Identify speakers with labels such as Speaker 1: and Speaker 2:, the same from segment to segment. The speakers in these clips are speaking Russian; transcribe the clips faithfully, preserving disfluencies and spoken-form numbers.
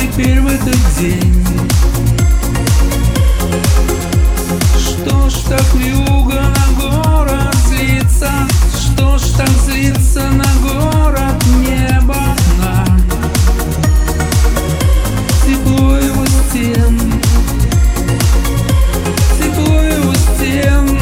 Speaker 1: теперь в этот день? Что ж так вьюга на город злится? Что ж так злится на город небо? На тепло его стен, тепло его стен,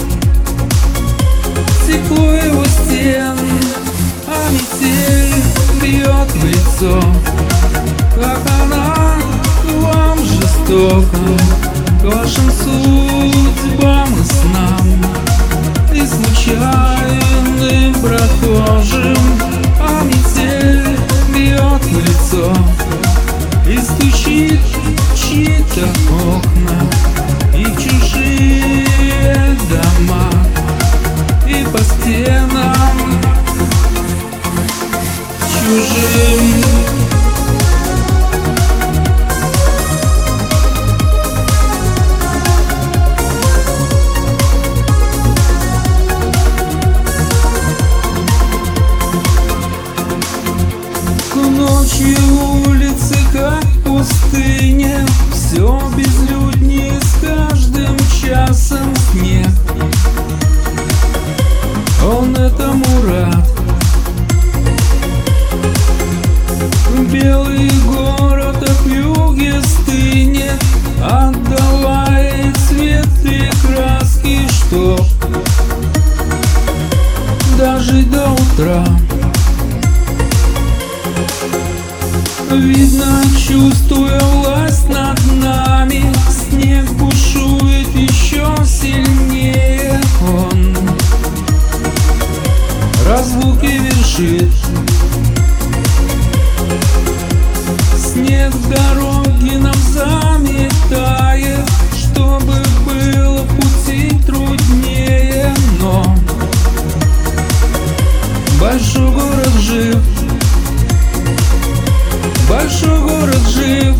Speaker 1: тепло его стен. А метель бьет в лицо, как она к вам жестока, к вашим судьбам и снам, и случайным прохожим. А метель бьет в лицо и стучит в чьи-то окна, и в чужие дома, и по стенам чужим. Ночью улицы как пустыня, все безлюднее с каждым часом снег. Он этому рад. Белый город от вьюги стынет, отдавая цвет и краски, что дожить до утра. Видно, чувствуя власть над нами, снег бушует еще сильнее. Он разлуки вершит, снег дороги нам заметает, чтобы было пути труднее. Но большой город жив, большой город жив,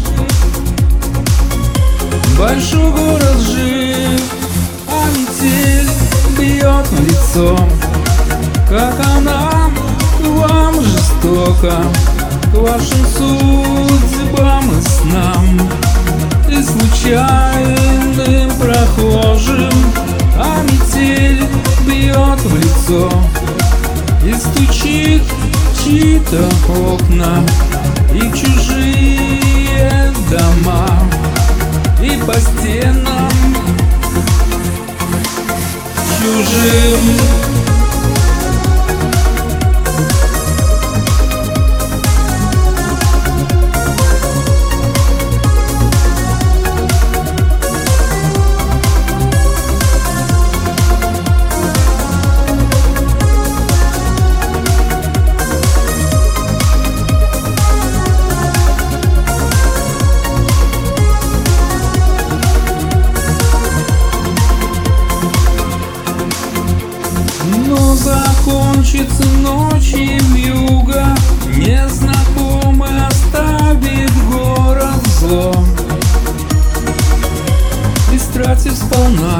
Speaker 1: большой город жив. А метель бьет в лицо, как она к вам жестока, к вашим судьбам и снам, и случайным прохожим. А метель бьет в лицо и стучит в чьи-то окна, и в чужие дома, и по стенам чужим. Но закончится ночь, и вьюга незнакомый оставит город зло, истратив сполна,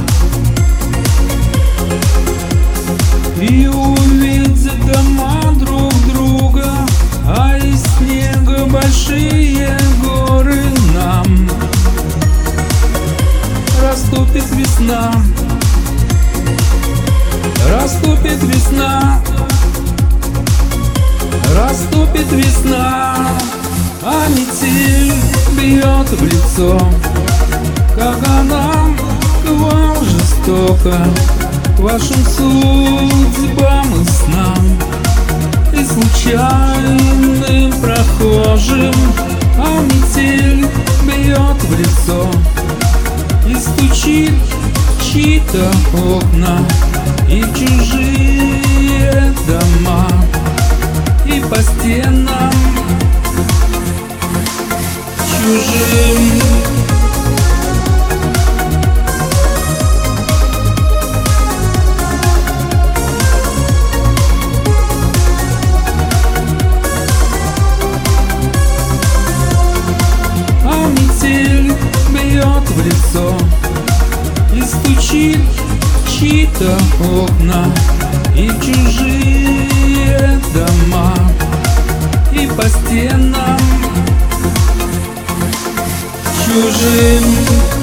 Speaker 1: и увидят дома друг друга, а из снега большие горы нам растопит весна. Раступит весна, раступит весна. А метель бьет в лицо, как она к вам жестока, к вашим судьбам и снам, и случайным прохожим. А метель бьет в лицо и стучит в чьи-то окна, и в чужие дома, и по стенам чужим. А метель бьет в лицо и стучит в чьи-то окна, и в чужие дома, и по стенам чужим.